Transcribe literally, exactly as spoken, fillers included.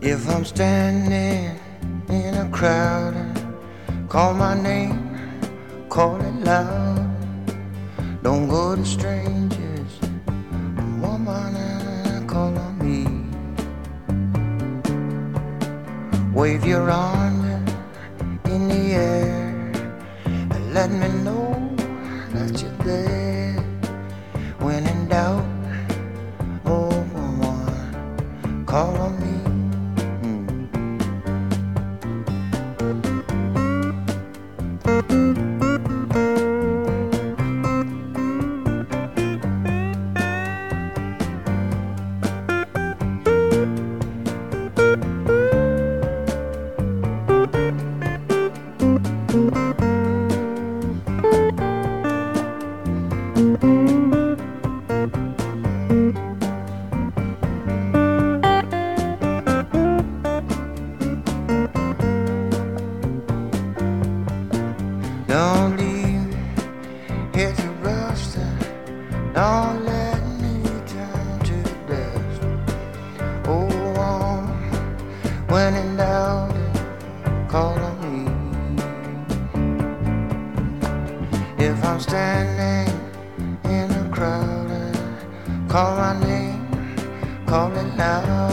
If I'm standing in a crowd and call my name, call it loud. Don't go to strangers, woman, and call on me. Wave your arm in the air and let me know that you're there. When in doubt, oh woman, call on me. Don't leave here to rust. Don't let me turn to dust. Oh, um, when in doubt, call on me. If I'm standing in a crowd, call my name, call it loud.